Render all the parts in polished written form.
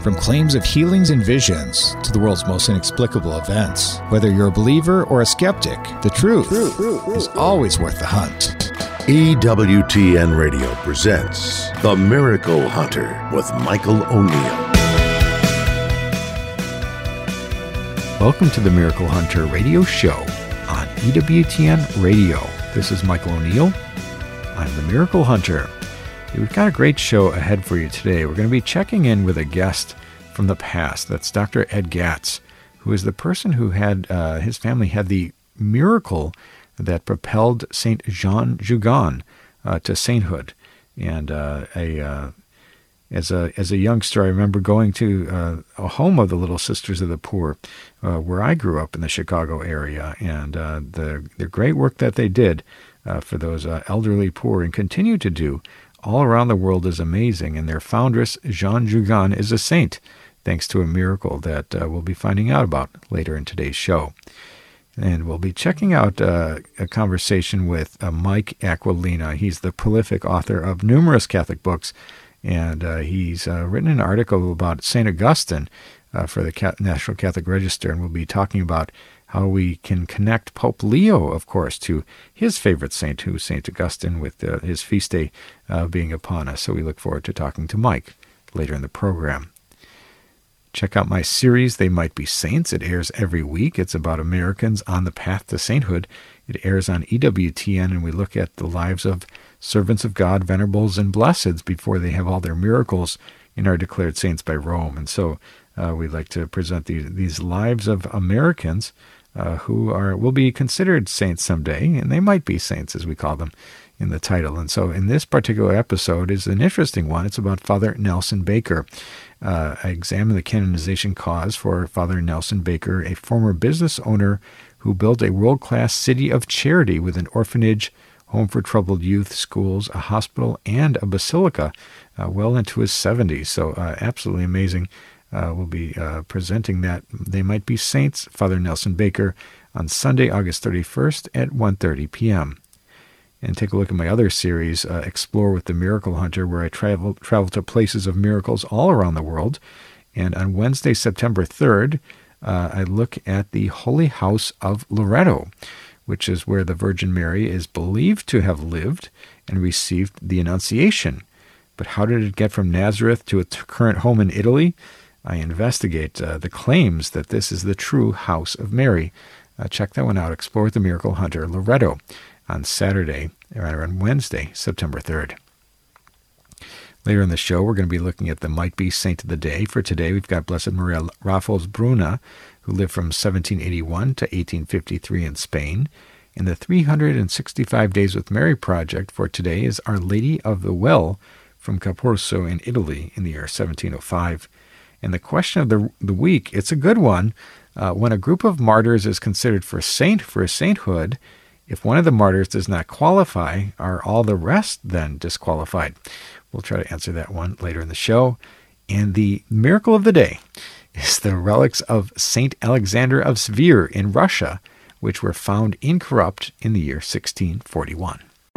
From claims of healings and visions to the world's most inexplicable events, whether you're a believer or a skeptic, the truth is always worth the hunt. EWTN Radio presents The Miracle Hunter with Michael O'Neill. Welcome to the Miracle Hunter radio show on EWTN Radio. This is Michael O'Neill. I'm the Miracle Hunter. We've got a great show ahead for you today. We're going to be checking in with a guest from the past. That's Dr. Ed Gatz, who is the person who had, his family had the miracle that propelled St. Jean Jugan to sainthood. And as a youngster, I remember going to a home of the Little Sisters of the Poor, where I grew up in the Chicago area, and the great work that they did for those elderly poor and continue to do all around the world is amazing. And their foundress, Jean Jugan, is a saint, thanks to a miracle that we'll be finding out about later in today's show. And we'll be checking out a conversation with Mike Aquilina. He's the prolific author of numerous Catholic books, and he's written an article about St. Augustine for the National Catholic Register, and we'll be talking about how we can connect Pope Leo, of course, to his favorite saint, who's St. Augustine, with his feast day being upon us. So we look forward to talking to Mike later in the program. Check out my series, They Might Be Saints. It airs every week. It's about Americans on the path to sainthood. It airs on EWTN, and we look at the lives of servants of God, venerables, and blesseds before they have all their miracles and are declared saints by Rome. And so we'd like to present these lives of Americans who will be considered saints someday, and they might be saints, as we call them in the title. And so in this particular episode is an interesting one. It's about Father Nelson Baker. I examine the canonization cause for Father Nelson Baker, a former business owner who built a world-class city of charity with an orphanage, home for troubled youth, schools, a hospital, and a basilica well into his 70s. So absolutely amazing. We'll be presenting that They Might Be Saints, Father Nelson Baker, on Sunday, August 31st at 1:30 p.m. And take a look at my other series, Explore with the Miracle Hunter, where I travel to places of miracles all around the world. And on Wednesday, September 3rd, I look at the Holy House of Loreto, which is where the Virgin Mary is believed to have lived and received the Annunciation. But how did it get from Nazareth to its current home in Italy? I investigate the claims that this is the true House of Mary. Check that one out, Explore with the Miracle Hunter, Loreto, on Wednesday, September 3rd. Later in the show, we're going to be looking at the Might Be Saint of the Day. For today, we've got Blessed Maria Raffles Bruna, who lived from 1781 to 1853 in Spain. And the 365 Days with Mary project for today is Our Lady of the Well from Capurso in Italy in the year 1705. And the question of the week, it's a good one. When a group of martyrs is considered for sainthood, if one of the martyrs does not qualify, are all the rest then disqualified? We'll try to answer that one later in the show. And the miracle of the day is the relics of Saint Alexander of Svir in Russia, which were found incorrupt in the year 1641.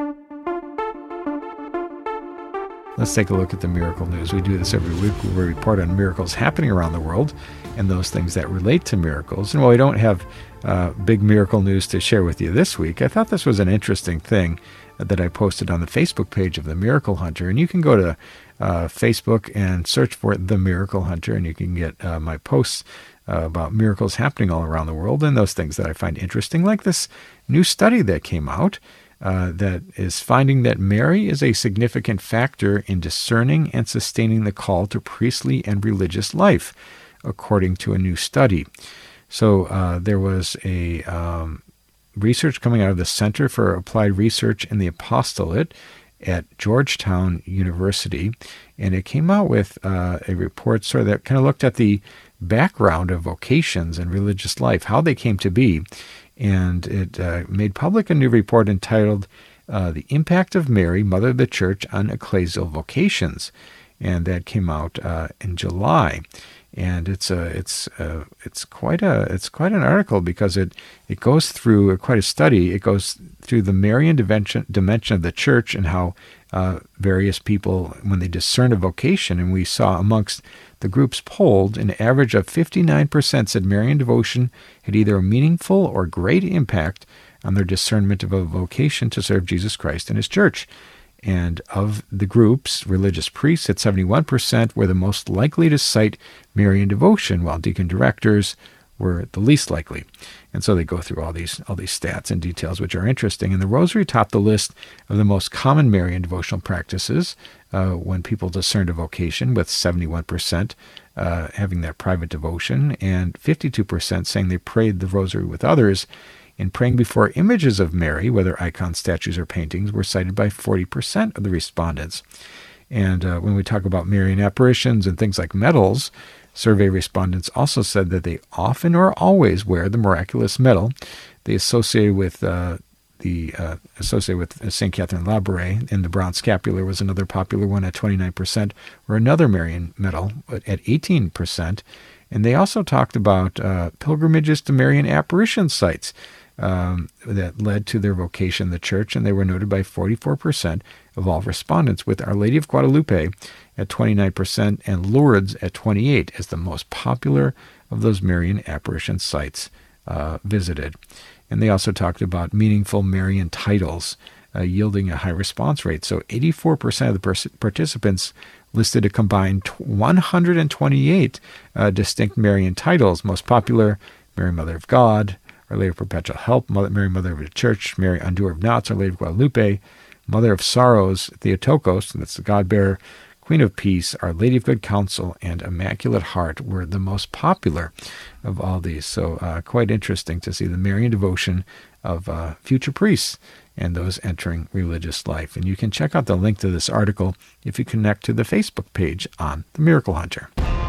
Let's take a look at the miracle news. We do this every week where we report on miracles happening around the world and those things that relate to miracles. And while we don't have big miracle news to share with you this week, I thought this was an interesting thing that I posted on the Facebook page of The Miracle Hunter. And you can go to Facebook and search for The Miracle Hunter, and you can get my posts about miracles happening all around the world and those things that I find interesting, like this new study that came out that is finding that Mary is a significant factor in discerning and sustaining the call to priestly and religious life, according to a new study. So there was a research coming out of the Center for Applied Research in the Apostolate at Georgetown University, and it came out with a report sort of that kind of looked at the background of vocations and religious life, how they came to be. And it made public a new report entitled The Impact of Mary, Mother of the Church, on Ecclesial Vocations. And that came out in July. And it's quite an article, because it goes through quite a study. It goes through the Marian dimension of the church and how various people, when they discern a vocation, and we saw amongst The groups polled, an average of 59% said Marian devotion had either a meaningful or great impact on their discernment of a vocation to serve Jesus Christ and his church. And of the groups, religious priests at 71% were the most likely to cite Marian devotion, while deacon directors were the least likely. And so they go through all these stats and details, which are interesting. And the rosary topped the list of the most common Marian devotional practices when people discerned a vocation, with 71% having that private devotion, and 52% saying they prayed the rosary with others. And praying before images of Mary, whether icons, statues, or paintings, were cited by 40% of the respondents. And when we talk about Marian apparitions and things like medals, survey respondents also said that they often or always wear the miraculous medal they associated with St. Catherine Labouré, and the bronze scapular was another popular one at 29%, or another Marian medal at 18%. And they also talked about pilgrimages to Marian apparition sites that led to their vocation in the church, and they were noted by 44% of all respondents, with Our Lady of Guadalupe at 29% and Lourdes at 28% as the most popular of those Marian apparition sites visited. And they also talked about meaningful Marian titles yielding a high response rate. So 84% of the participants listed a combined 128 distinct Marian titles. Most popular, Mary Mother of God, Our Lady of Perpetual Help, Mary Mother of the Church, Mary Undoer of Knots, Our Lady of Guadalupe, Mother of Sorrows, Theotokos, that's the God-bearer, Queen of Peace, Our Lady of Good Counsel, and Immaculate Heart were the most popular of all these. So quite interesting to see the Marian devotion of future priests and those entering religious life. And you can check out the link to this article if you connect to the Facebook page on The Miracle Hunter.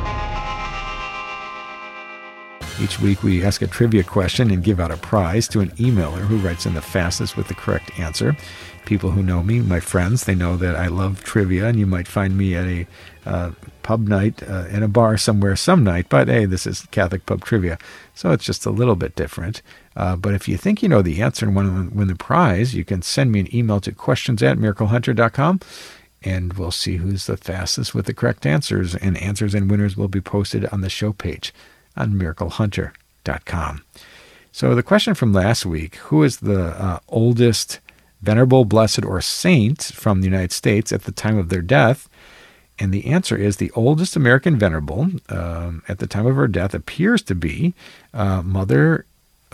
Each week we ask a trivia question and give out a prize to an emailer who writes in the fastest with the correct answer. People who know me, my friends, they know that I love trivia, and you might find me at a pub night in a bar somewhere some night, but hey, this is Catholic Pub Trivia, so it's just a little bit different. But if you think you know the answer and want to win the prize, you can send me an email to questions@miraclehunter.com, and we'll see who's the fastest with the correct answers, and answers and winners will be posted on the show page on miraclehunter.com. So the question from last week, who is the oldest venerable, blessed, or saint from the United States at the time of their death? And the answer is the oldest American venerable at the time of her death appears to be Mother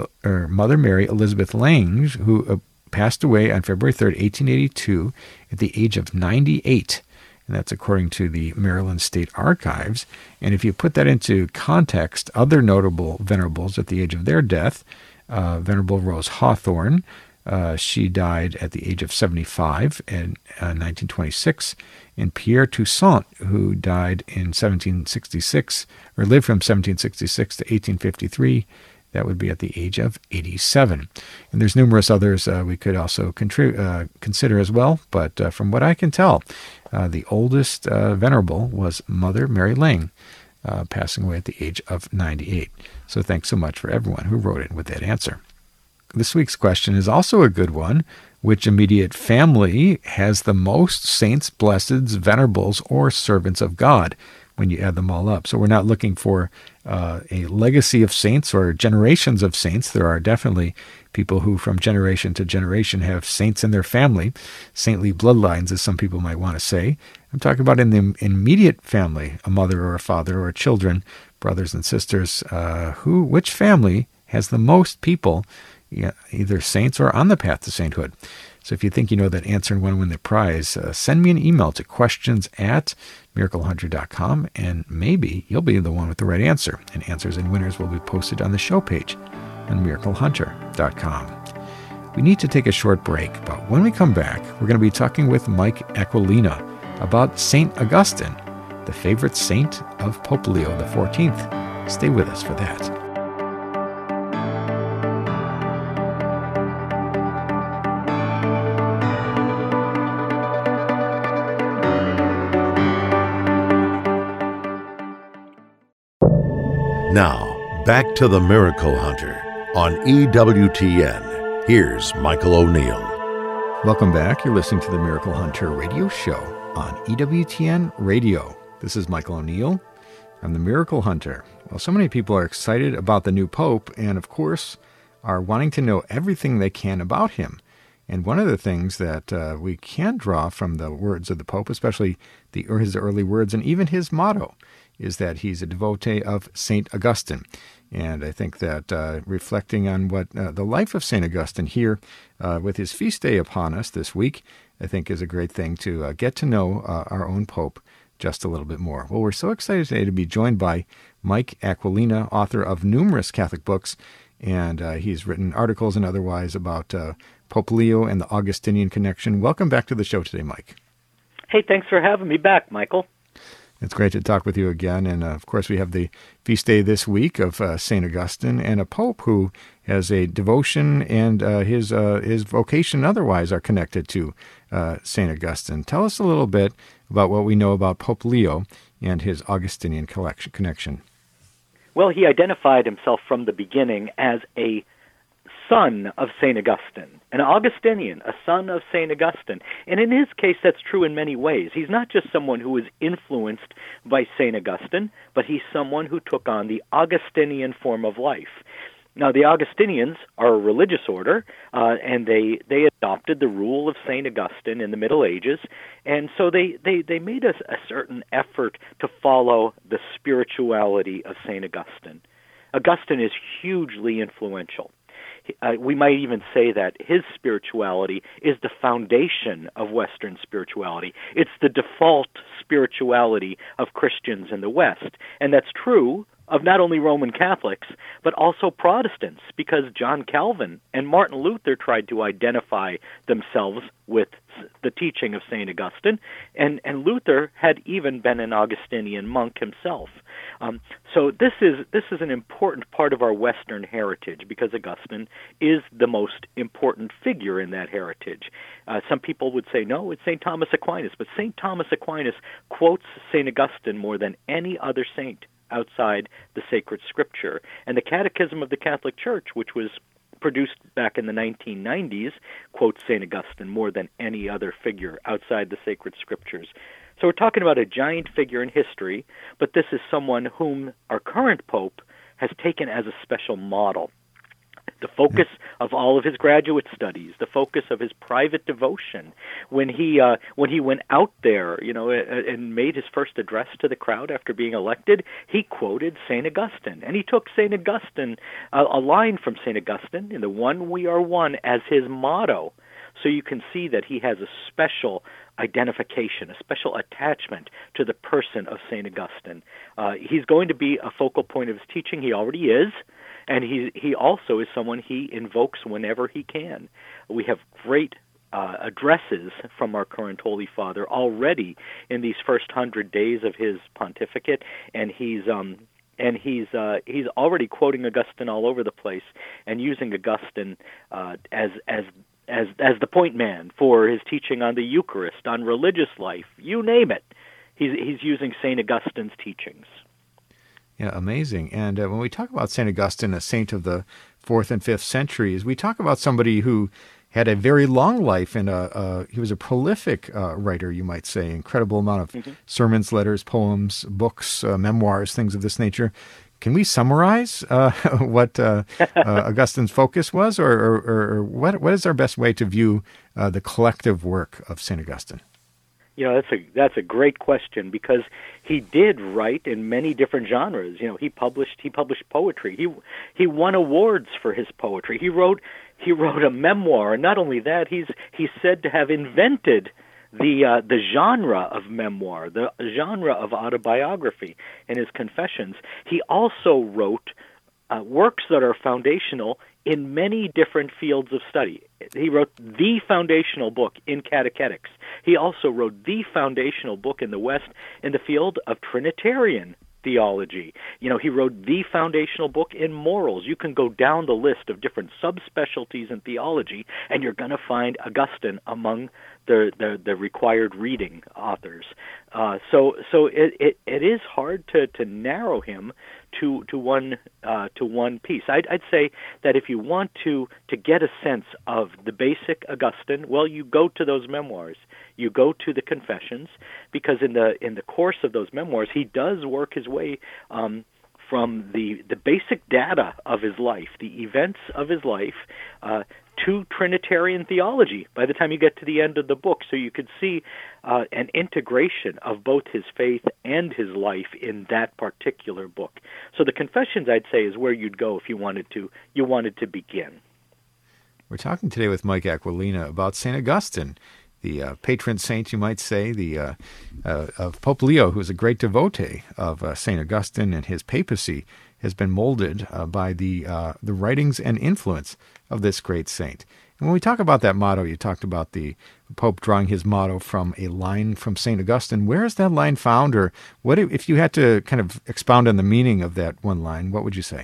Mary Elizabeth Lange, who passed away on February 3rd, 1882, at the age of 98. And that's according to the Maryland State Archives. And if you put that into context, other notable venerables at the age of their death, Venerable Rose Hawthorne, she died at the age of 75 in 1926, and Pierre Toussaint, who died in 1766, or lived from 1766 to 1853, that would be at the age of 87. And there's numerous others we could also consider as well, but from what I can tell, the oldest venerable was Mother Mary Lange, passing away at the age of 98. So thanks so much for everyone who wrote in with that answer. This week's question is also a good one. Which immediate family has the most saints, blesseds, venerables, or servants of God when you add them all up? So we're not looking for a legacy of saints or generations of saints. There are definitely people who from generation to generation have saints in their family, saintly bloodlines, as some people might want to say. I'm talking about in the immediate family, a mother or a father or children, brothers and sisters. Which family has the most people, either saints or on the path to sainthood? So if you think you know that answer and want to win the prize, send me an email to questions@miraclehunter.com, and maybe you'll be the one with the right answer. And answers and winners will be posted on the show page on miraclehunter.com. We need to take a short break, but when we come back, we're going to be talking with Mike Aquilina about St. Augustine, the favorite saint of Pope Leo XIV. Stay with us for that. Now, back to the Miracle Hunter on EWTN. Here's Michael O'Neill. Welcome back. You're listening to the Miracle Hunter radio show on EWTN Radio. This is Michael O'Neill. I'm the Miracle Hunter. Well, so many people are excited about the new Pope and, of course, are wanting to know everything they can about him. And one of the things that we can draw from the words of the Pope, especially his early words and even his motto, is that he's a devotee of St. Augustine. And I think that reflecting on what the life of St. Augustine here with his feast day upon us this week, I think is a great thing to get to know our own Pope just a little bit more. Well, we're so excited today to be joined by Mike Aquilina, author of numerous Catholic books, and he's written articles and otherwise about Pope Leo and the Augustinian connection. Welcome back to the show today, Mike. Hey, thanks for having me back, Michael. It's great to talk with you again. And, of course, we have the feast day this week of St. Augustine and a pope who has a devotion and his vocation otherwise are connected to St. Augustine. Tell us a little bit about what we know about Pope Leo and his Augustinian connection. Well, he identified himself from the beginning as a son of St. Augustine, an Augustinian, a son of St. Augustine. And in his case, that's true in many ways. He's not just someone who was influenced by St. Augustine, but he's someone who took on the Augustinian form of life. Now, the Augustinians are a religious order, and they adopted the rule of St. Augustine in the Middle Ages, and so they made a certain effort to follow the spirituality of St. Augustine. Augustine is hugely influential. We might even say that his spirituality is the foundation of Western spirituality. It's the default spirituality of Christians in the West, and that's true of not only Roman Catholics, but also Protestants, because John Calvin and Martin Luther tried to identify themselves with the teaching of St. Augustine, and Luther had even been an Augustinian monk himself. So this is an important part of our Western heritage, because Augustine is the most important figure in that heritage. Some people would say, no, it's St. Thomas Aquinas, but St. Thomas Aquinas quotes St. Augustine more than any other saint outside the sacred scripture. And the Catechism of the Catholic Church, which was produced back in the 1990s, quotes St. Augustine more than any other figure outside the sacred scriptures. So we're talking about a giant figure in history, but this is someone whom our current Pope has taken as a special model. The focus of all of his graduate studies, the focus of his private devotion. When he went out there, and made his first address to the crowd after being elected, he quoted St. Augustine, and he took St. Augustine, a line from St. Augustine in the "One We Are One" as his motto. So you can see that he has a special identification, a special attachment to the person of St. Augustine. He's going to be a focal point of his teaching. He already is. And he also is someone he invokes whenever he can. We have great addresses from our current Holy Father already in these first 100 days of his pontificate, and he's already quoting Augustine all over the place and using Augustine as the point man for his teaching on the Eucharist, on religious life, you name it. He's using St. Augustine's teachings. Yeah, amazing. And when we talk about St. Augustine, a saint of the 4th and 5th centuries, we talk about somebody who had a very long life, and he was a prolific writer, you might say, incredible amount of sermons, letters, poems, books, memoirs, things of this nature. Can we summarize what Augustine's focus was, or what is our best way to view the collective work of St. Augustine? That's a great question, because he did write in many different genres. He published poetry. He won awards for his poetry. He wrote a memoir, and not only that, he's said to have invented the genre of memoir, the genre of autobiography in his Confessions. He also wrote works that are foundational in many different fields of study. He wrote the foundational book in catechetics. He also wrote the foundational book in the West in the field of Trinitarian theology. He wrote the foundational book in morals. You can go down the list of different subspecialties in theology, and you're going to find Augustine among the required reading authors. So it is hard to narrow him to one piece. I'd say that if you want to get a sense of the basic Augustine, well, you go to those memoirs. You go to the Confessions, because in the course of those memoirs, he does work his way from the basic data of his life, the events of his life, to Trinitarian theology by the time you get to the end of the book. So you could see an integration of both his faith and his life in that particular book. So the Confessions, I'd say, is where you'd go if you wanted to begin. We're talking today with Mike Aquilina about St. Augustine, the patron saint, you might say, of Pope Leo, who is a great devotee of St. Augustine, and his papacy has been molded by the writings and influence of this great saint. And when we talk about that motto, you talked about the Pope drawing his motto from a line from St. Augustine. Where is that line found, or what if you had to kind of expound on the meaning of that one line, what would you say?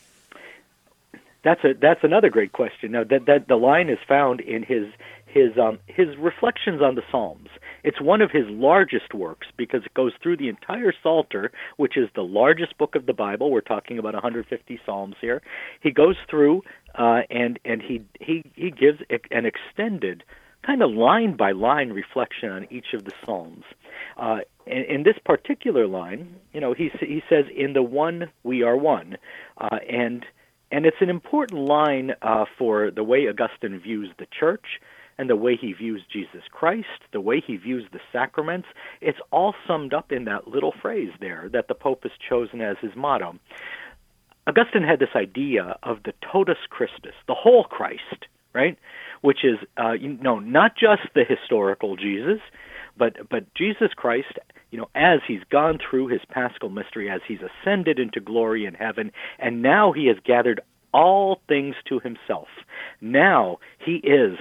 That's another great question. Now, that the line is found in his reflections on the Psalms. It's one of his largest works because it goes through the entire Psalter, which is the largest book of the Bible. We're talking about 150 Psalms here. He goes through and he gives an extended kind of line-by-line reflection on each of the Psalms. In this particular line, he says, "In the one we are one," and it's an important line for the way Augustine views the Church, and the way he views Jesus Christ, the way he views the sacraments. It's all summed up in that little phrase there that the Pope has chosen as his motto. Augustine had this idea of the totus Christus, the whole Christ, right? Which is, not just the historical Jesus, but Jesus Christ, as he's gone through his Paschal mystery, as he's ascended into glory in heaven, and now he has gathered all things to himself. Now he is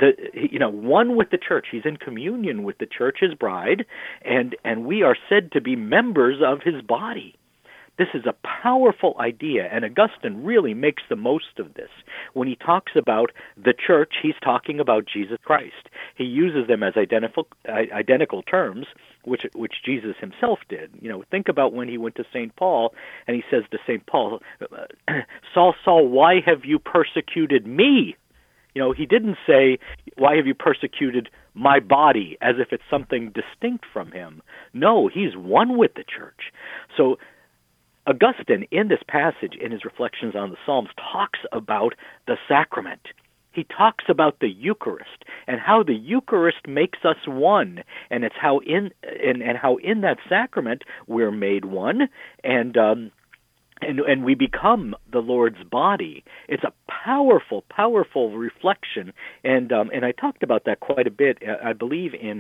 one with the Church. He's in communion with the Church, his bride, and we are said to be members of his body. This is a powerful idea, and Augustine really makes the most of this. When he talks about the Church, he's talking about Jesus Christ. He uses them as identical terms, which Jesus himself did. Think about when he went to St. Paul, and he says to St. Paul, "Saul, Saul, why have you persecuted me?" He didn't say, "Why have you persecuted my body?" as if it's something distinct from him. No, he's one with the Church. So Augustine, in this passage, in his reflections on the Psalms, talks about the sacrament. He talks about the Eucharist and how the Eucharist makes us one, and it's how in that sacrament we're made one, and we become the Lord's body. It's a powerful, powerful reflection, and I talked about that quite a bit, I believe, in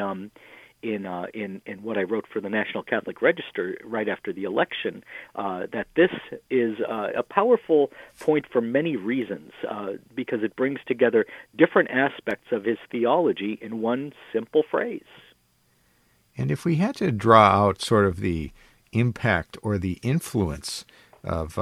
what I wrote for the National Catholic Register right after the election, that this is a powerful point for many reasons, because it brings together different aspects of his theology in one simple phrase. And if we had to draw out sort of the impact or the influence of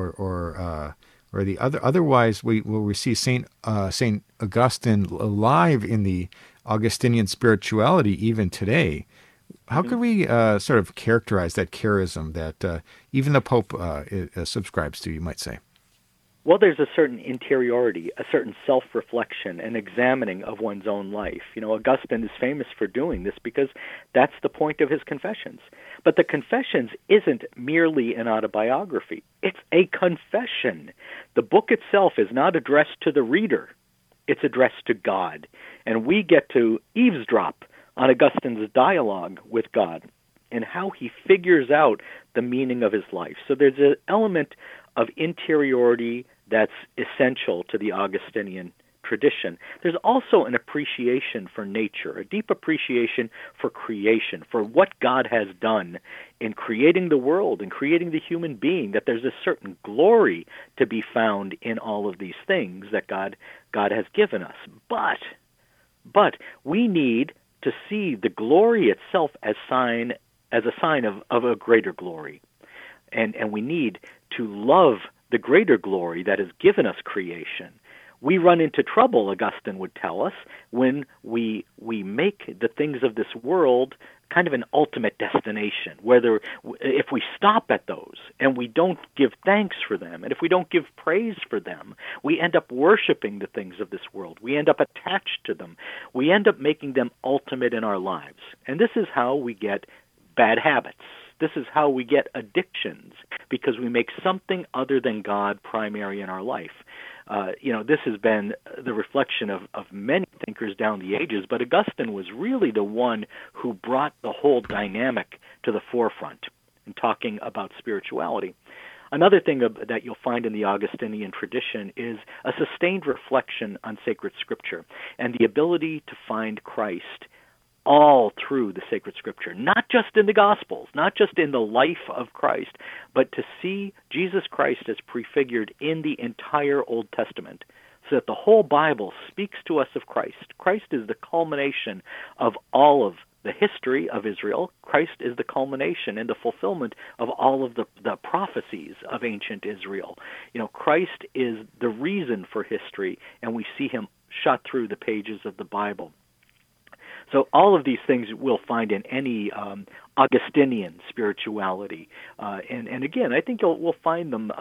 or the otherwise we see Saint Augustine alive in the Augustinian spirituality even today. How could we sort of characterize that charism that even the Pope subscribes to, you might say? Well, there's a certain interiority, a certain self-reflection and examining of one's own life. Augustine is famous for doing this because that's the point of his Confessions. But the Confessions isn't merely an autobiography. It's a confession. The book itself is not addressed to the reader. It's addressed to God. And we get to eavesdrop on Augustine's dialogue with God and how he figures out the meaning of his life. So there's an element of interiority that's essential to the Augustinian tradition. There's also an appreciation for nature, a deep appreciation for creation, for what God has done in creating the world and creating the human being, that there's a certain glory to be found in all of these things that God has given us. But we need to see the glory itself as a sign of a greater glory. And we need to love the greater glory that has given us creation. We run into trouble, Augustine would tell us, when we make the things of this world kind of an ultimate destination, if we stop at those and we don't give thanks for them, and if we don't give praise for them, we end up worshiping the things of this world. We end up attached to them. We end up making them ultimate in our lives. And this is how we get bad habits. This is how we get addictions, because we make something other than God primary in our life. This has been the reflection of many thinkers down the ages, but Augustine was really the one who brought the whole dynamic to the forefront in talking about spirituality. Another thing that you'll find in the Augustinian tradition is a sustained reflection on sacred scripture and the ability to find Christ all through the sacred scripture, not just in the Gospels, not just in the life of Christ, but to see Jesus Christ as prefigured in the entire Old Testament, so that the whole Bible speaks to us of Christ. Christ is the culmination of all of the history of Israel. Christ is the culmination and the fulfillment of all of the prophecies of ancient Israel. Christ is the reason for history, and we see him shot through the pages of the Bible. So all of these things we'll find in any Augustinian spirituality. And again, I think we'll find them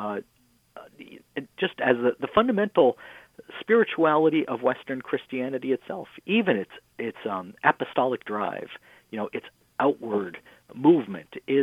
just as the fundamental spirituality of Western Christianity itself, even its apostolic drive, its outward movement is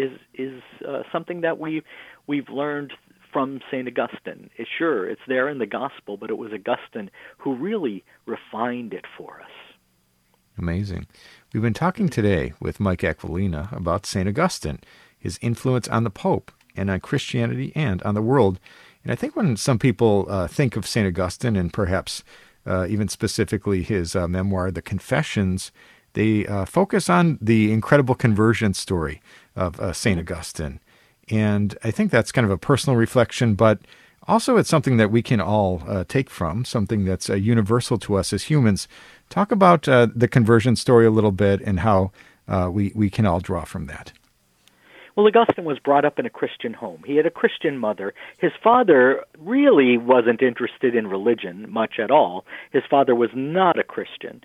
something that we've learned from St. Augustine. Sure, it's there in the Gospel, but it was Augustine who really refined it for us. Amazing. We've been talking today with Mike Aquilina about St. Augustine, his influence on the Pope and on Christianity and on the world. And I think when some people think of St. Augustine, and perhaps even specifically his memoir, The Confessions, they focus on the incredible conversion story of St. Augustine. And I think that's kind of a personal reflection, but also it's something that we can all take from, something that's universal to us as humans. Talk about the conversion story a little bit and how we can all draw from that. Well, Augustine was brought up in a Christian home. He had a Christian mother. His father really wasn't interested in religion much at all. His father was not a Christian.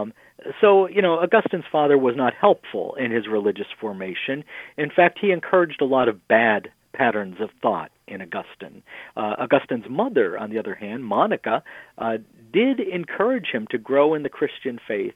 So, Augustine's father was not helpful in his religious formation. In fact, he encouraged a lot of bad patterns of thought in Augustine. Augustine's mother, on the other hand, Monica, did encourage him to grow in the Christian faith,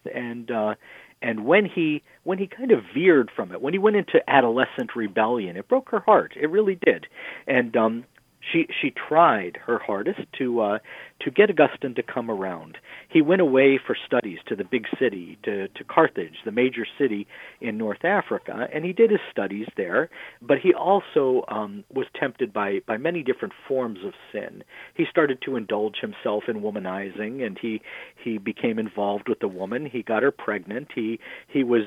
and when he kind of veered from it, when he went into adolescent rebellion, it broke her heart. It really did. And she tried her hardest to get Augustine to come around. He went away for studies to the big city, to Carthage, the major city in North Africa, and he did his studies there, but he also was tempted by many different forms of sin. He started to indulge himself in womanizing, and he became involved with a woman. He got her pregnant. He was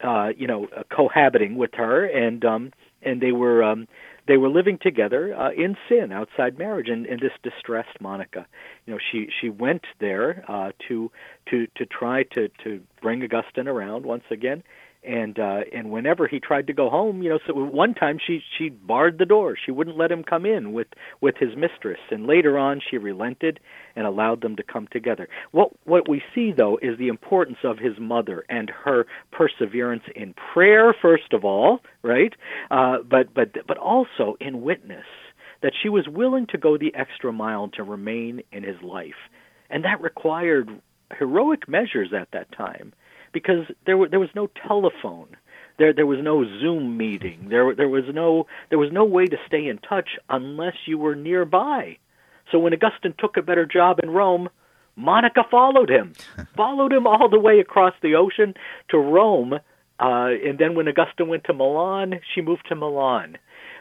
cohabiting with her, and they were living together in sin outside marriage, and this distressed Monica. She went there to try to bring Augustine around once again, and whenever he tried to go home, so one time she barred the door. She wouldn't let him come in with his mistress, and later on she relented and allowed them to come together. What we see, though, is the importance of his mother and her perseverance in prayer, first of all, right? But also in witness, that she was willing to go the extra mile to remain in his life. And that required heroic measures at that time, because there was no telephone. There was no Zoom meeting. There was no way to stay in touch unless you were nearby. So when Augustine took a better job in Rome, Monica followed him all the way across the ocean to Rome. And then when Augustine went to Milan, she moved to Milan.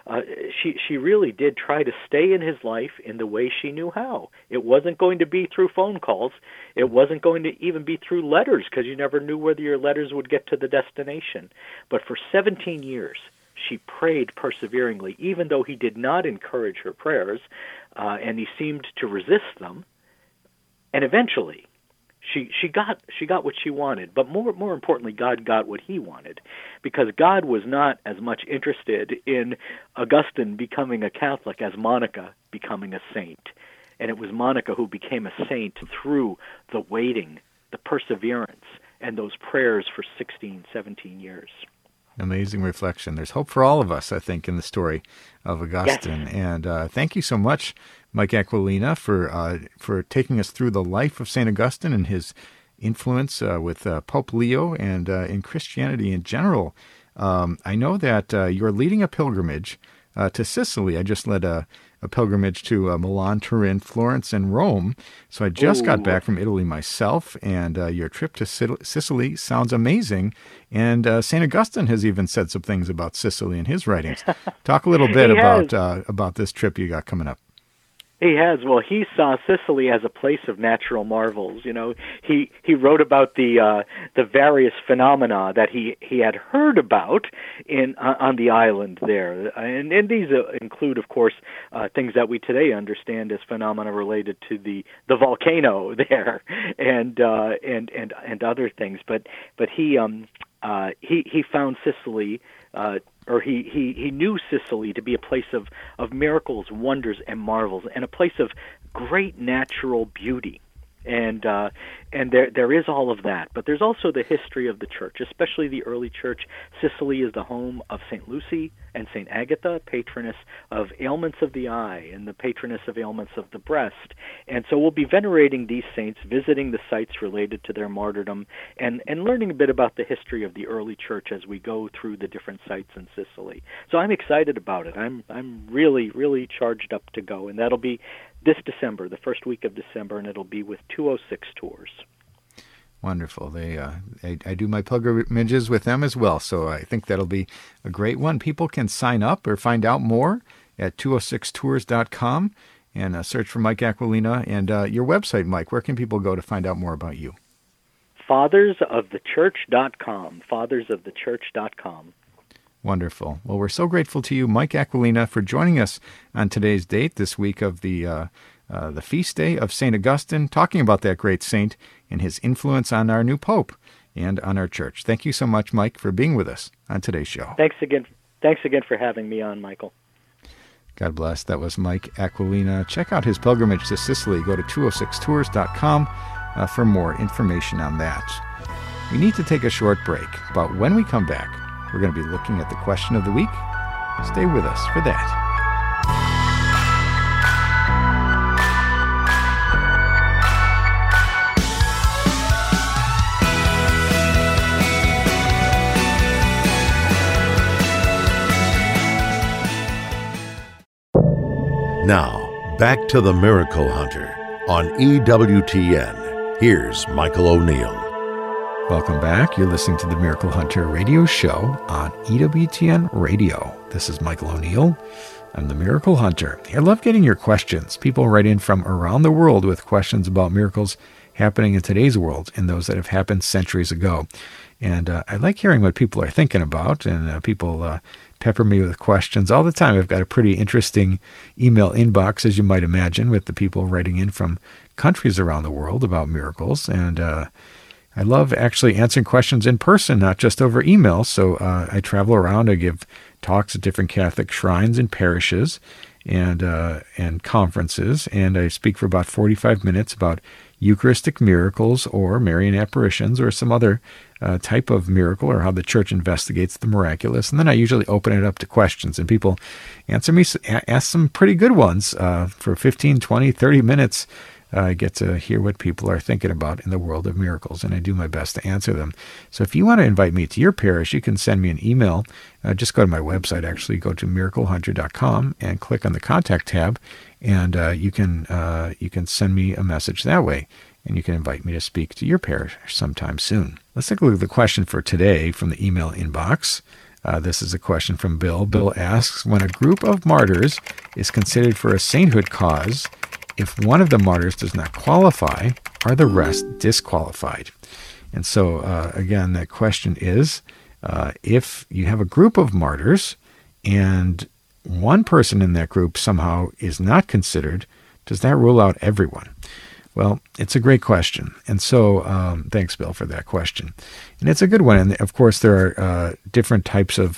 She really did try to stay in his life in the way she knew how. It wasn't going to be through phone calls. It wasn't going to even be through letters, because you never knew whether your letters would get to the destination. But for 17 years, she prayed perseveringly, even though he did not encourage her prayers, and he seemed to resist them. And eventually, she got what she wanted, but more importantly, God got what he wanted, because God was not as much interested in Augustine becoming a Catholic as Monica becoming a saint. and it was Monica who became a saint through the waiting, the perseverance, and those prayers for 16, 17 years. Amazing reflection. There's hope for all of us, I think, in the story of Augustine. Yes. And thank you so much, Mike Aquilina, for taking us through the life of St. Augustine and his influence with Pope Leo and in Christianity in general. I know that you're leading a pilgrimage to Sicily. I just led a pilgrimage to Milan, Turin, Florence, and Rome. So I just got back from Italy myself, and your trip to Sicily sounds amazing. And St. Augustine has even said some things about Sicily in his writings. Talk a little bit about this trip you got coming up. He has. Well, he saw Sicily as a place of natural marvels. You know, he wrote about the various phenomena that he had heard about on the island there, and these include, of course, things that we today understand as phenomena related to the volcano there, and other things. But he found Sicily. Or he knew Sicily to be a place of miracles, wonders, and marvels, and a place of great natural beauty. And there is all of that, but there's also the history of the church, especially the early church. Sicily is the home of St. Lucy and St. Agatha, patroness of ailments of the eye and the patroness of ailments of the breast. And so we'll be venerating these saints, visiting the sites related to their martyrdom, and learning a bit about the history of the early church as we go through the different sites in Sicily. So I'm excited about it. I'm really, really charged up to go, and that'll be this December, the first week of December, and it'll be with 206 Tours. Wonderful. I do my pilgrimages with them as well, so I think that'll be a great one. People can sign up or find out more at 206tours.com and search for Mike Aquilina. And your website, Mike, where can people go to find out more about you? FathersOfTheChurch.com, FathersOfTheChurch.com. Wonderful. Well, we're so grateful to you, Mike Aquilina, for joining us on today's date, this week of the feast day of St. Augustine, talking about that great saint and his influence on our new pope and on our church. Thank you so much, Mike, for being with us on today's show. Thanks again for having me on, Michael. God bless. That was Mike Aquilina. Check out his pilgrimage to Sicily. Go to 206tours.com for more information on that. We need to take a short break, but when we come back, we're going to be looking at the question of the week. Stay with us for that. Now, back to the Miracle Hunter on EWTN. Here's Michael O'Neill. Welcome back. You're listening to the Miracle Hunter radio show on EWTN Radio. This is Michael O'Neill. I'm the Miracle Hunter. I love getting your questions. People write in from around the world with questions about miracles happening in today's world and those that have happened centuries ago. And I like hearing what people are thinking about, and people pepper me with questions all the time. I've got a pretty interesting email inbox, as you might imagine, with the people writing in from countries around the world about miracles. And I love actually answering questions in person, not just over email. So I travel around. I give talks at different Catholic shrines and parishes and conferences, and I speak for about 45 minutes about Eucharistic miracles or Marian apparitions or some other type of miracle, or how the Church investigates the miraculous. And then I usually open it up to questions, and people ask some pretty good ones for 15, 20, 30 minutes. I get to hear what people are thinking about in the world of miracles, and I do my best to answer them. So if you want to invite me to your parish, you can send me an email. Just go to my website, actually. Go to miraclehunter.com and click on the Contact tab, and you can send me a message that way, and you can invite me to speak to your parish sometime soon. Let's take a look at the question for today from the email inbox. This is a question from Bill. Bill asks, when a group of martyrs is considered for a sainthood cause, if one of the martyrs does not qualify, are the rest disqualified? And so, again, that question is, if you have a group of martyrs and one person in that group somehow is not considered, does that rule out everyone? Well, it's a great question. And so, thanks, Bill, for that question. And it's a good one. And, of course, there are different types of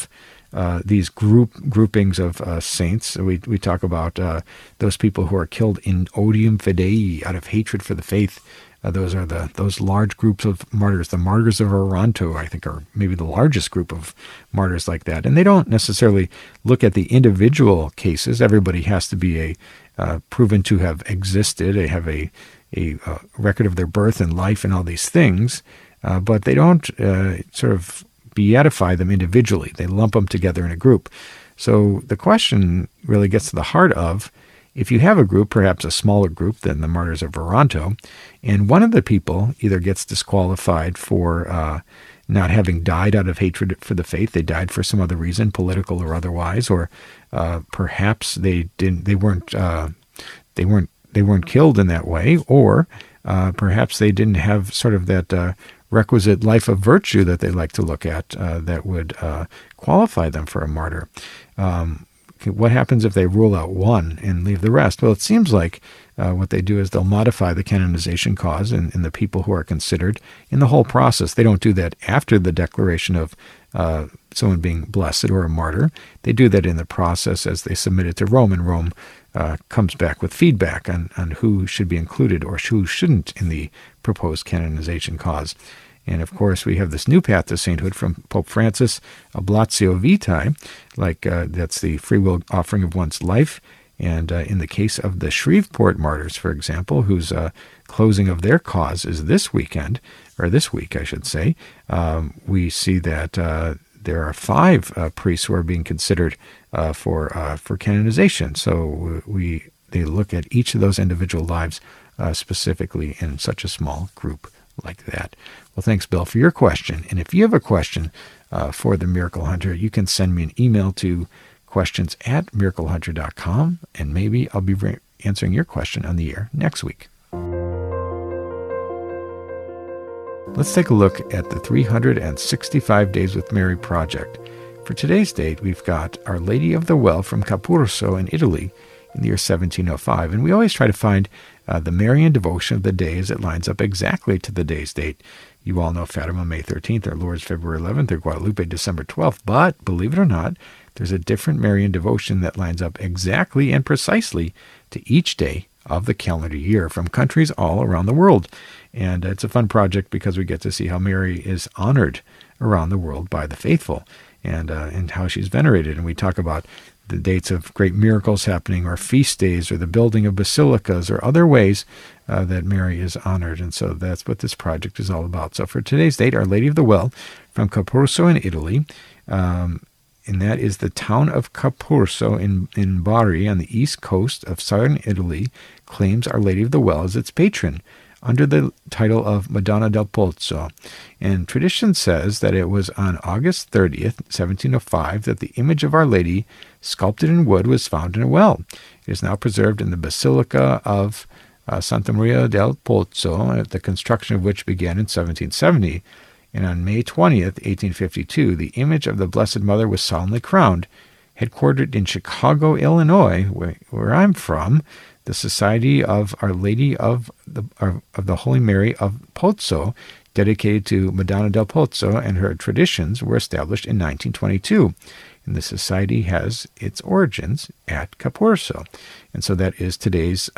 these groupings of saints. We talk about those people who are killed in odium fidei, out of hatred for the faith. Those are those large groups of martyrs. The martyrs of Oronto, I think, are maybe the largest group of martyrs like that. And they don't necessarily look at the individual cases. Everybody has to be proven to have existed. They have a record of their birth and life and all these things, but they don't sort of beatify them individually. They lump them together in a group. So the question really gets to the heart of, if you have a group, perhaps a smaller group than the Martyrs of Oronto, and one of the people either gets disqualified for not having died out of hatred for the faith, they died for some other reason, political or otherwise, or perhaps they weren't killed in that way, or perhaps they didn't have sort of that requisite life of virtue that they like to look at that would qualify them for a martyr. What happens if they rule out one and leave the rest? Well, it seems like what they do is they'll modify the canonization cause in the people who are considered in the whole process. They don't do that after the declaration of someone being blessed or a martyr. They do that in the process as they submit it to Rome, and Rome comes back with feedback on who should be included or who shouldn't in the proposed canonization cause. And of course, we have this new path to sainthood from Pope Francis, Oblatio Vitae, that's the free will offering of one's life. And in the case of the Shreveport martyrs, for example, whose closing of their cause is this weekend, or this week, I should say, we see that there are 5 priests who are being considered for canonization. So they look at each of those individual lives specifically in such a small group like that. Well, thanks, Bill, for your question. And if you have a question for the Miracle Hunter, you can send me an email to questions@miraclehunter.com, and maybe I'll be answering your question on the air next week. Let's take a look at the 365 Days with Mary project. For today's date, we've got Our Lady of the Well from Capurso in Italy in the year 1705. And we always try to find the Marian devotion of the day as it lines up exactly to the day's date. You all know Fatima, May 13th, or Lourdes, February 11th, or Guadalupe, December 12th. But, believe it or not, there's a different Marian devotion that lines up exactly and precisely to each day of the calendar year from countries all around the world. And it's a fun project because we get to see how Mary is honored around the world by the faithful and how she's venerated. And we talk about the dates of great miracles happening, or feast days, or the building of basilicas, or other ways that Mary is honored. And so that's what this project is all about. So for today's date, Our Lady of the Well from Capurso in Italy, and that is the town of Capurso in Bari on the east coast of southern Italy, claims Our Lady of the Well as its patron, under the title of Madonna del Pozzo. And tradition says that it was on August 30th, 1705, that the image of Our Lady, sculpted in wood, was found in a well. It is now preserved in the Basilica of Santa Maria del Pozzo, the construction of which began in 1770. And on May 20th, 1852, the image of the Blessed Mother was solemnly crowned. Headquartered in Chicago, Illinois, where I'm from, the Society of Our Lady of the Holy Mary of Pozzo, dedicated to Madonna del Pozzo and her traditions, were established in 1922. And the society has its origins at Capurso. And so that is today's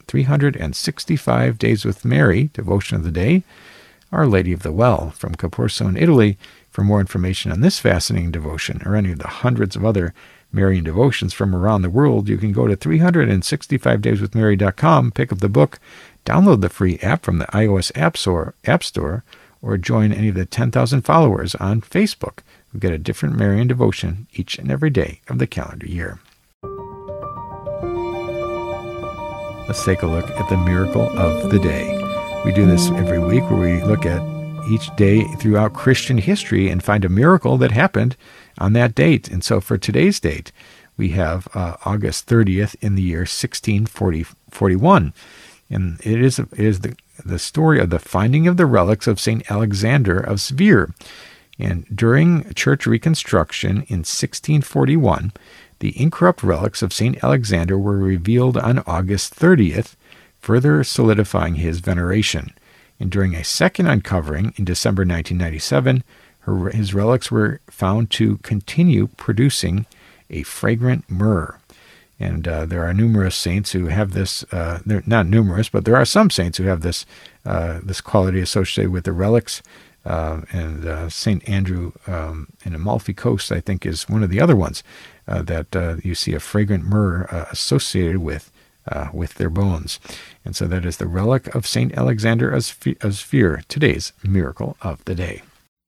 365 Days with Mary devotion of the day, Our Lady of the Well from Capurso in Italy. For more information on this fascinating devotion, or any of the hundreds of other Marian devotions from around the world, you can go to 365dayswithmary.com, pick up the book, download the free app from the iOS App Store, or join any of the 10,000 followers on Facebook who get a different Marian devotion each and every day of the calendar year. Let's take a look at the miracle of the day. We do this every week, where we look at each day throughout Christian history and find a miracle that happened on that date. And so for today's date, we have August 30th in the year 1641. And it is the story of the finding of the relics of St. Alexander of Severe. And during church reconstruction in 1641, the incorrupt relics of St. Alexander were revealed on August 30th, further solidifying his veneration. And during a second uncovering in December 1997, His relics were found to continue producing a fragrant myrrh. And there are numerous saints who have this, they're not numerous, but there are some saints who have this this quality associated with the relics. And St. Andrew in Amalfi Coast, I think, is one of the other ones that you see a fragrant myrrh associated with their bones. And so that is the relic of St. Alexander of Sphere, today's miracle of the day.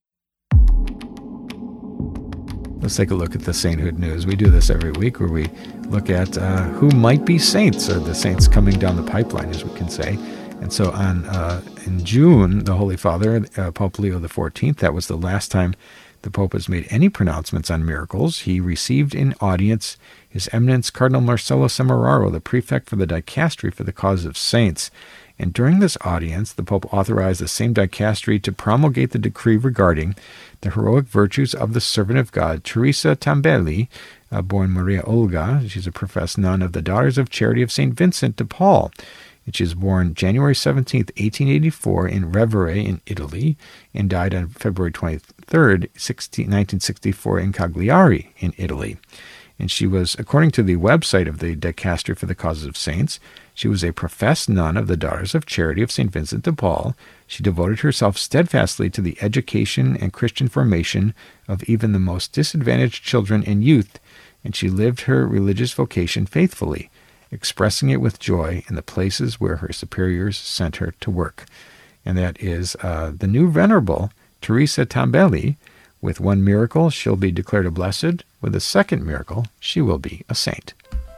Let's take a look at the sainthood news. We do this every week where we look at who might be saints, or the saints coming down the pipeline, as we can say. And so in June, the Holy Father, Pope Leo XIV, that was the last time the Pope has made any pronouncements on miracles. He received in audience His Eminence Cardinal Marcello Semeraro, the prefect for the Dicastery for the Cause of Saints. And during this audience, the Pope authorized the same dicastery to promulgate the decree regarding the heroic virtues of the servant of God, Teresa Tambelli, born Maria Olga. She's a professed nun of the Daughters of Charity of St. Vincent de Paul. And she was born January 17th, 1884 in Revere in Italy, and died on February 23rd, 1964 in Cagliari in Italy. And she was, according to the website of the Dicastery for the Causes of Saints, she was a professed nun of the Daughters of Charity of St. Vincent de Paul. She devoted herself steadfastly to the education and Christian formation of even the most disadvantaged children and youth, and she lived her religious vocation faithfully, expressing it with joy in the places where her superiors sent her to work. And that is the new Venerable Teresa Tambelli. With one miracle, she'll be declared a blessed. With a second miracle, she will be a saint.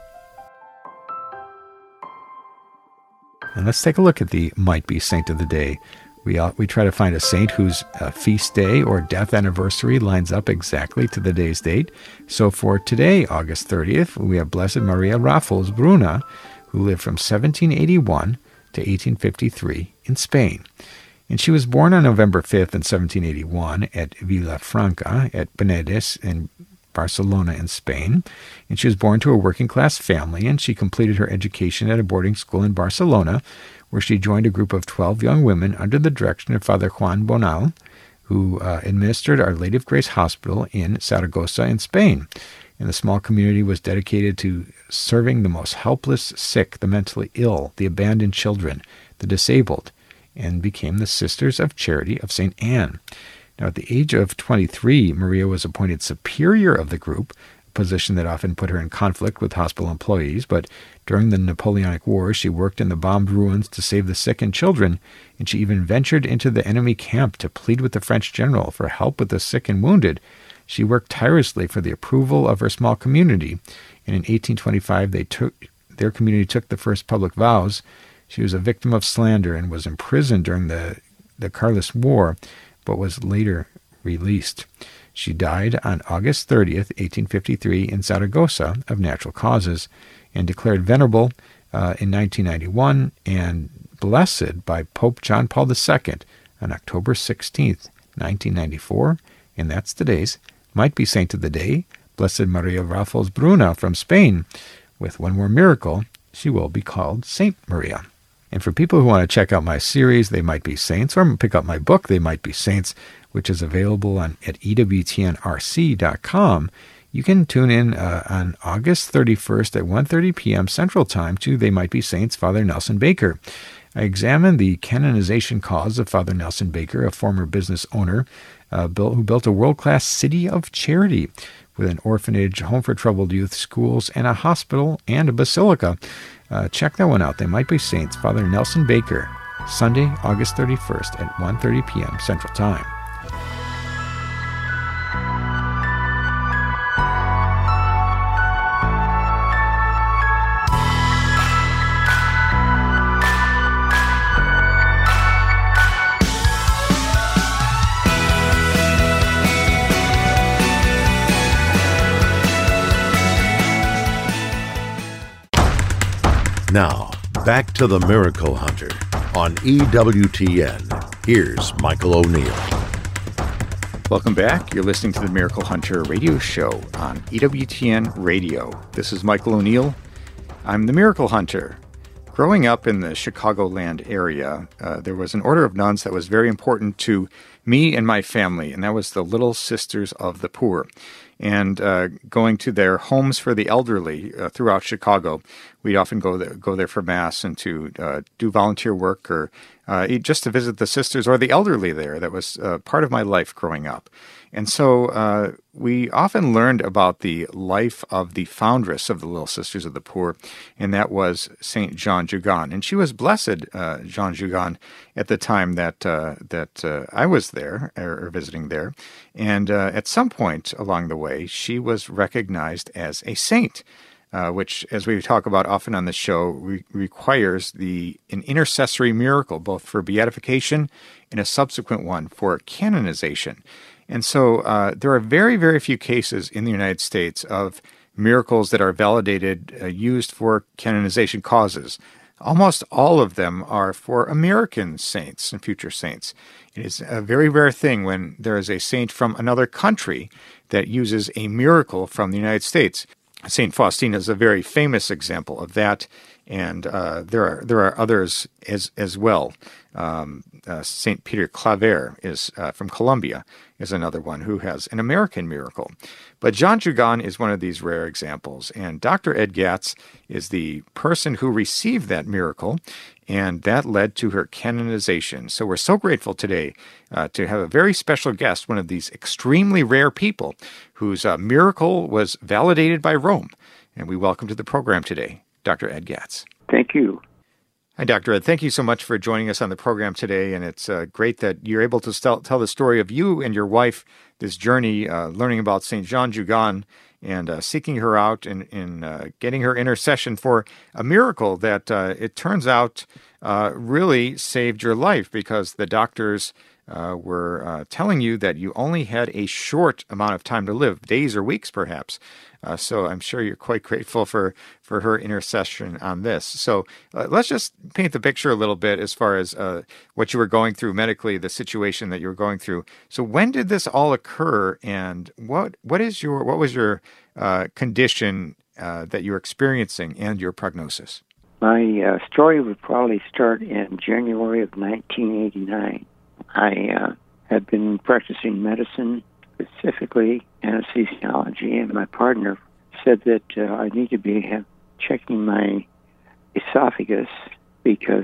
And let's take a look at the might-be saint of the day. We try to find a saint whose feast day or death anniversary lines up exactly to the day's date. So for today, August 30th, we have Blessed Maria Raffles Bruna, who lived from 1781 to 1853 in Spain. And she was born on November 5th in 1781 at Vilafranca at Penedès in Barcelona in Spain. And she was born to a working-class family, and she completed her education at a boarding school in Barcelona, where she joined a group of 12 young women under the direction of Father Juan Bonal, who administered Our Lady of Grace Hospital in Saragossa in Spain. And the small community was dedicated to serving the most helpless, sick, the mentally ill, the abandoned children, the disabled, and became the Sisters of Charity of St. Anne. Now, at the age of 23, Maria was appointed superior of the group, a position that often put her in conflict with hospital employees, but during the Napoleonic Wars, she worked in the bombed ruins to save the sick and children, and she even ventured into the enemy camp to plead with the French general for help with the sick and wounded. She worked tirelessly for the approval of her small community, and in 1825 their community took the first public vows. She was a victim of slander and was imprisoned during the Carlist War, but was later released. She died on August 30th, 1853 in Zaragoza of natural causes, and declared venerable in 1991 and blessed by Pope John Paul II on October 16th, 1994. And that's today's might-be saint of the day, Blessed Maria Raffles Bruna from Spain. With one more miracle, she will be called Saint Maria. And for people who want to check out my series, They Might Be Saints, or pick up my book, They Might Be Saints, which is available at EWTNRC.com, you can tune in on August 31st at 1:30 p.m. Central Time to They Might Be Saints, Father Nelson Baker. I examine the canonization cause of Father Nelson Baker, a former business owner who built a world-class city of charity with an orphanage, home for troubled youth, schools, and a hospital and a basilica. Check that one out. They Might Be Saints, Father Nelson Baker, Sunday, August 31st at 1:30 p.m. Central Time. Now, back to the Miracle Hunter on EWTN. Here's Michael O'Neill. Welcome back. You're listening to the Miracle Hunter radio show on EWTN Radio. This is Michael O'Neill. I'm the Miracle Hunter. Growing up in the Chicagoland area, there was an order of nuns that was very important to me and my family, and that was the Little Sisters of the Poor. And going to their homes for the elderly throughout Chicago, we'd often go there for Mass and to do volunteer work or just to visit the sisters or the elderly there. That was part of my life growing up. And so we often learned about the life of the foundress of the Little Sisters of the Poor, and that was St. Jeanne Jugan. And she was blessed, Jeanne Jugan, at the time that I was there or visiting there. And at some point along the way, she was recognized as a saint, which, as we talk about often on the show, requires an intercessory miracle, both for beatification and a subsequent one for canonization. And so there are very, very few cases in the United States of miracles that are validated, used for canonization causes. Almost all of them are for American saints and future saints. It is a very rare thing when there is a saint from another country that uses a miracle from the United States. St. Faustina is a very famous example of that, and there are others as well. St. Peter Claver is from Colombia, is another one who has an American miracle. But Jeanne Jugan is one of these rare examples, and Dr. Ed Gatz is the person who received that miracle, and that led to her canonization. So we're so grateful today to have a very special guest, one of these extremely rare people whose miracle was validated by Rome. And we welcome to the program today, Dr. Ed Gatz. Thank you. Hi, Dr. Ed. Thank you so much for joining us on the program today, and it's great that you're able to tell the story of you and your wife, this journey, learning about St. Jeanne Jugan and seeking her out and getting her intercession for a miracle that it turns out really saved your life, because the doctors were telling you that you only had a short amount of time to live, days or weeks perhaps. So I'm sure you're quite grateful for her intercession on this. So let's just paint the picture a little bit as far as what you were going through medically, the situation that you were going through. So when did this all occur, and what was your condition that you were experiencing and your prognosis? My story would probably start in January of 1989. I had been practicing medicine, specifically anesthesiology, and my partner said that I need to be checking my esophagus because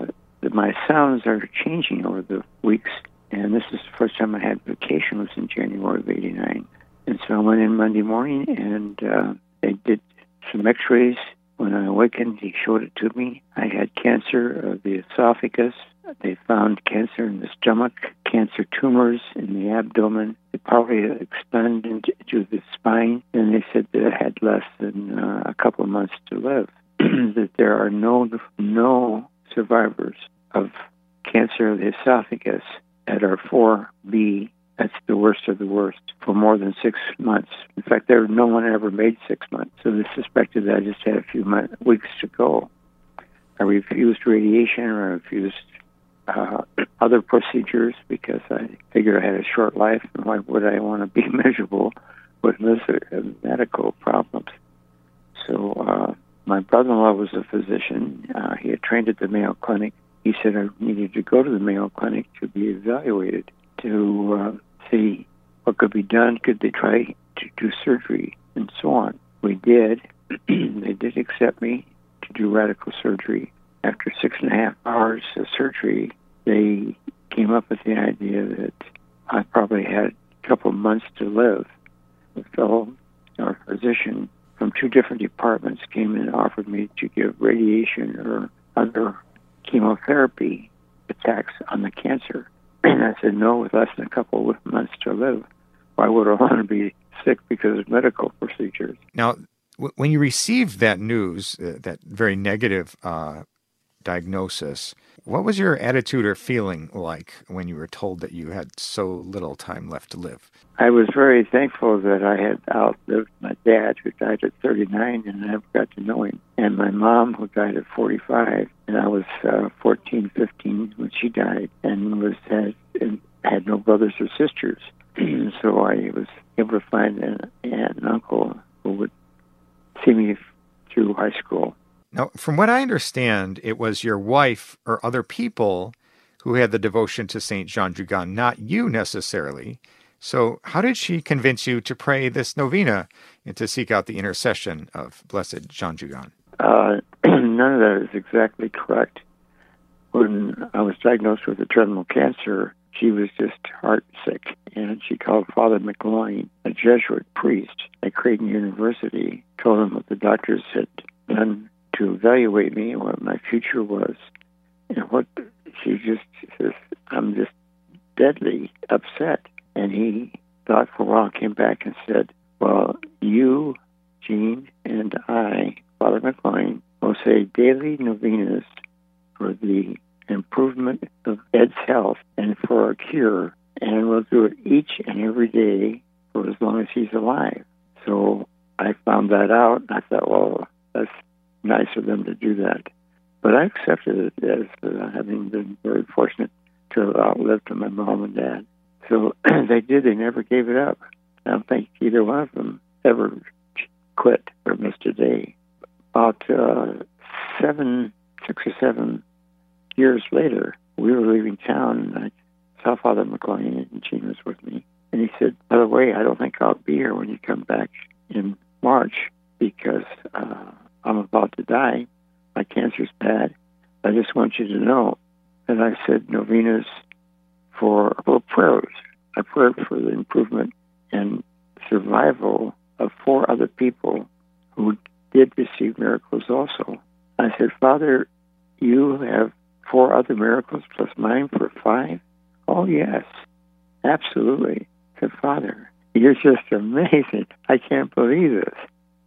my sounds are changing over the weeks. And this is the first time I had vacation, was in January of 89. And so I went in Monday morning, and they did some x-rays. When I awakened, he showed it to me. I had cancer of the esophagus. They found cancer in the stomach, cancer tumors in the abdomen. They probably expanded into the spine, and they said that I had less than a couple of months to live. That there are no survivors of cancer of the esophagus that are 4B. That's the worst of the worst, for more than 6 months. In fact, no one ever made 6 months, so they suspected that I just had a few weeks to go. I refused radiation, or I refused other procedures because I figured I had a short life, and why would I want to be miserable with medical problems? So my brother-in-law was a physician. He had trained at the Mayo Clinic. He said I needed to go to the Mayo Clinic to be evaluated to see what could be done. Could they try to do surgery and so on? We did. They did accept me to do radical surgery. After 6.5 hours of surgery, they came up with the idea that I probably had a couple of months to live. A fellow, our physician from 2 different departments, came in and offered me to give radiation or other chemotherapy attacks on the cancer. And I said, no, with less than a couple of months to live. Why would I want to be sick because of medical procedures? Now, when you received that news, that very negative diagnosis, what was your attitude or feeling like when you were told that you had so little time left to live? I was very thankful that I had outlived my dad, who died at 39, and I never got to know him, and my mom, who died at 45, and I was 14, 15 when she died, and had no brothers or sisters. So I was able to find an aunt and uncle who would see me through high school. Now, from what I understand, it was your wife or other people who had the devotion to St. Jean Jugan, not you necessarily. So how did she convince you to pray this novena and to seek out the intercession of Blessed Jean Jugan? None of that is exactly correct. When I was diagnosed with a terminal cancer, she was just heart sick, and she called Father McGloin, a Jesuit priest at Creighton University, told him what the doctors had done to evaluate me and what my future was. And what she just says, I'm just deadly upset. And he thought for a while, came back and said, well, you, Jean, and I, Father McLean, will say daily novenas for the improvement of Ed's health and for a cure, and we'll do it each and every day for as long as he's alive. So I found that out, and I thought, well, that's nice of them to do that. But I accepted it as having been very fortunate to have outlived my mom and dad. So they never gave it up. I don't think either one of them ever quit or missed a day. About 6 or 7 years later, we were leaving town, and I saw Father McLean, and Jean was with me. And he said, by the way, I don't think I'll be here when you come back in March because I'm about to die. My cancer's bad. I just want you to know. And I said novenas for prayers. I prayed for the improvement and survival of 4 other people who did receive miracles also. I said, Father, you have 4 other miracles plus mine for 5? Oh, yes, absolutely. I said, Father, you're just amazing. I can't believe this.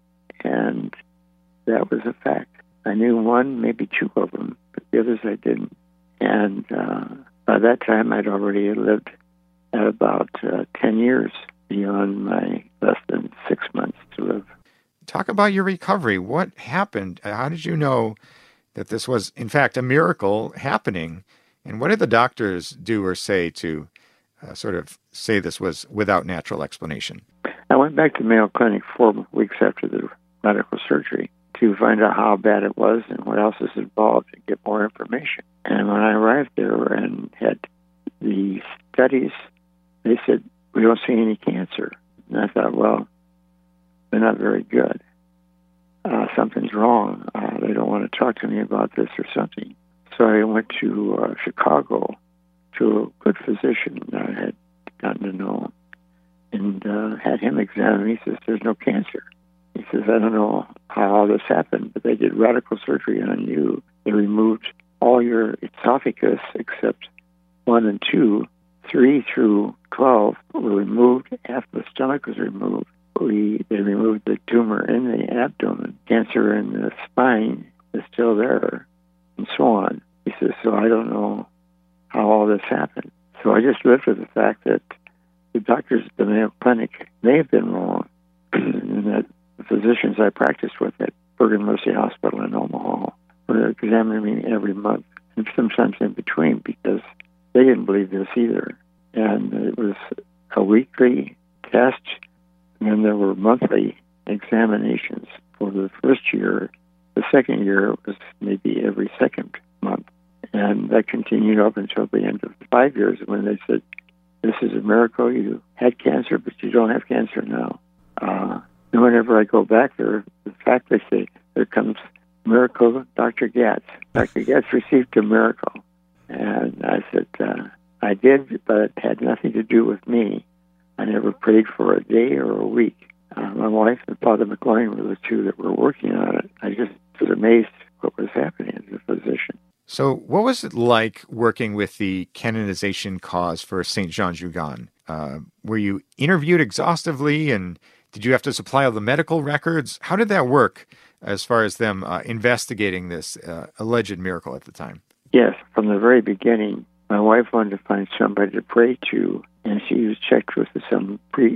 And that was a fact. I knew 1, maybe 2 of them, but the others I didn't. And by that time, I'd already lived at about 10 years beyond my less than 6 months to live. Talk about your recovery. What happened? How did you know that this was, in fact, a miracle happening? And what did the doctors do or say to sort of say this was without natural explanation? I went back to Mayo Clinic 4 weeks after the medical surgery to find out how bad it was and what else is involved and get more information. And when I arrived there and had the studies, they said, we don't see any cancer. And I thought, well, they're not very good. Something's wrong. They don't want to talk to me about this or something. So I went to Chicago to a good physician that I had gotten to know and had him examine me. He says, there's no cancer. He says, I don't know how all this happened, but they did radical surgery on you. They removed all your esophagus except 1 and 2. 3 through 12 were removed. Half the stomach was removed. They removed the tumor in the abdomen. Cancer in the spine is still there, and so on. He says, so I don't know how all this happened. So I just lived with the fact that the doctors at the Mayo Clinic may have been wrong, and that the physicians I practiced with at Bergen Mercy Hospital in Omaha were examining me every month, and sometimes in between, because they didn't believe this either. And it was a weekly test, and then there were monthly examinations for the first year. The second year was maybe every second month. And that continued up until the end of the 5 years when they said, this is a miracle. You had cancer, but you don't have cancer now. And whenever I go back there, the fact they say, there comes miracle Dr. Gatz. Dr. Gatz received a miracle. And I said, I did, but it had nothing to do with me. I never prayed for a day or a week. My wife and Father McLean were the 2 that were working on it. I just was amazed what was happening as a physician. So what was it like working with the canonization cause for St. Jean Jugan? Were you interviewed exhaustively, and did you have to supply all the medical records? How did that work as far as them investigating this alleged miracle at the time? Yes, from the very beginning, my wife wanted to find somebody to pray to, and she was checked with some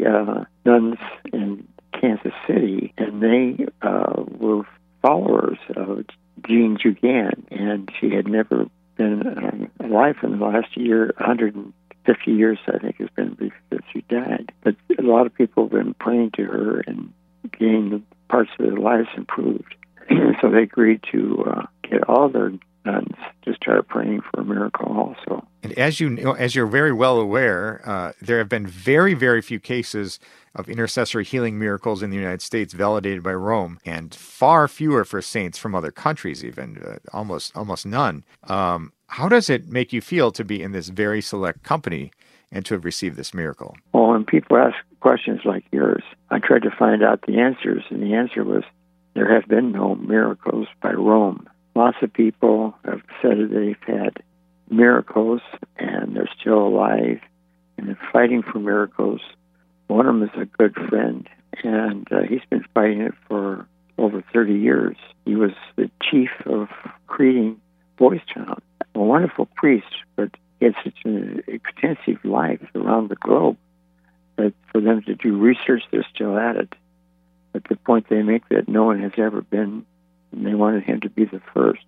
nuns in Kansas City, and they were followers of Jean Jugan, and she had never been alive in the last year. 150 years, I think, has been since she died. But a lot of people have been praying to her and getting the parts of their lives improved. So so they agreed to get all their nuns to start praying for a miracle also. And as you know, as you're very well aware, there have been very, very few cases of intercessory healing miracles in the United States validated by Rome, and far fewer for saints from other countries, even almost none. How does it make you feel to be in this very select company and to have received this miracle? Well, when people ask questions like yours, I tried to find out the answers, and the answer was there have been no miracles by Rome. Lots of people have said that they've had miracles and they're still alive and they're fighting for miracles. One of them is a good friend, and he's been fighting it for over 30 years. He was the chief of creating Boys Town, a wonderful priest, but he had such an extensive life around the globe that for them to do research, they're still at it. But the point they make that no one has ever been, and they wanted him to be the first.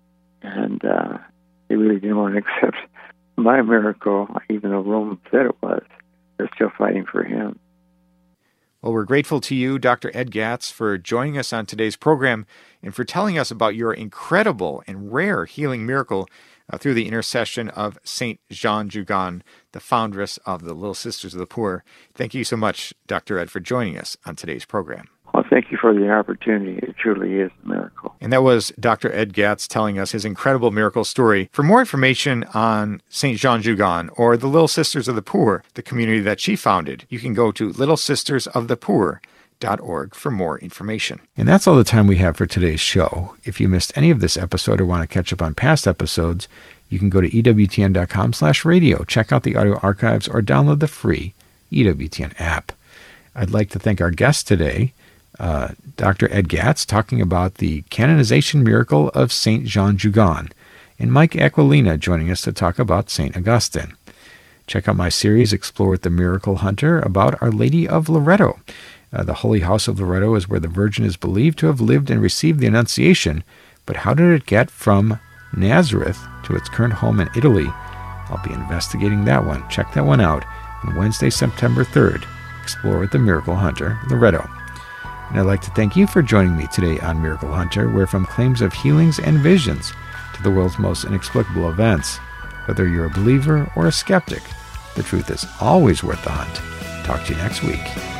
And they really didn't want to accept my miracle, even though Rome said it was. They're still fighting for him. Well, we're grateful to you, Dr. Ed Gatz, for joining us on today's program and for telling us about your incredible and rare healing miracle through the intercession of St. Jeanne Jugan, the foundress of the Little Sisters of the Poor. Thank you so much, Dr. Ed, for joining us on today's program. Well, thank you for the opportunity. It truly is a miracle. And that was Dr. Ed Gatz telling us his incredible miracle story. For more information on St. Jeanne Jugan or the Little Sisters of the Poor, the community that she founded, you can go to littlesistersofthepoor.org for more information. And that's all the time we have for today's show. If you missed any of this episode or want to catch up on past episodes, you can go to EWTN.com/radio, check out the audio archives, or download the free EWTN app. I'd like to thank our guest today, Dr. Ed Gatz, talking about the canonization miracle of St. Jeanne Jugan, and Mike Aquilina joining us to talk about St. Augustine. Check out my series, Explore with the Miracle Hunter, about Our Lady of Loreto. The Holy House of Loreto is where the Virgin is believed to have lived and received the Annunciation, but how did it get from Nazareth to its current home in Italy? I'll be investigating that one. Check that one out on Wednesday, September 3rd. Explore with the Miracle Hunter, Loreto. And I'd like to thank you for joining me today on Miracle Hunter, where from claims of healings and visions to the world's most inexplicable events, whether you're a believer or a skeptic, the truth is always worth the hunt. Talk to you next week.